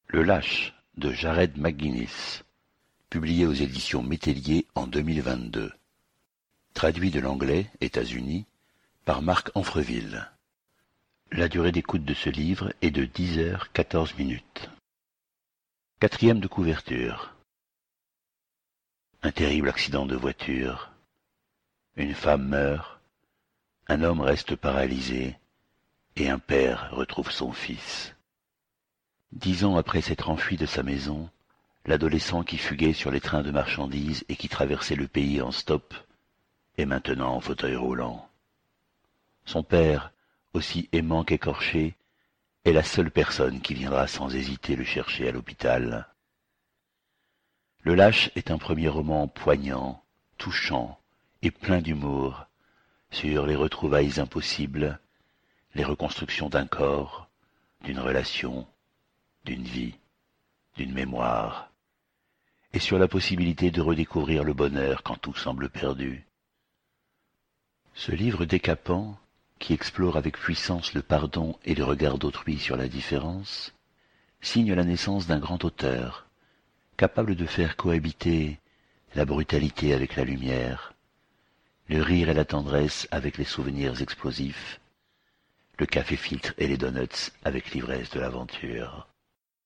Le Lâche de Jared McGuinness, publié aux éditions Métellier en 2022. Traduit de l'anglais, États-Unis, par Marc Anfreville. La durée d'écoute de ce livre est de 10h14. Quatrième de couverture. Un terrible accident de voiture. Une femme meurt, un homme reste paralysé, et un père retrouve son fils. 10 ans après s'être enfui de sa maison, l'adolescent qui fuguait sur les trains de marchandises et qui traversait le pays en stop est maintenant en fauteuil roulant. Son père, aussi aimant qu'écorché, est la seule personne qui viendra sans hésiter le chercher à l'hôpital. Le Lâche est un premier roman poignant, touchant et plein d'humour sur les retrouvailles impossibles, les reconstructions d'un corps, d'une relation, d'une vie, d'une mémoire, et sur la possibilité de redécouvrir le bonheur quand tout semble perdu. Ce livre décapant, qui explore avec puissance le pardon et le regard d'autrui sur la différence, signe la naissance d'un grand auteur, capable de faire cohabiter la brutalité avec la lumière, le rire et la tendresse avec les souvenirs explosifs, le café-filtre et les donuts avec l'ivresse de l'aventure.